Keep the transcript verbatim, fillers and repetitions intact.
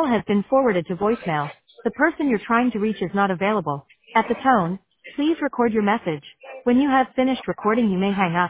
call has been forwarded to voicemail. The person you're trying to reach is not available. At the tone, please record your message. When you have finished recording, you may hang up.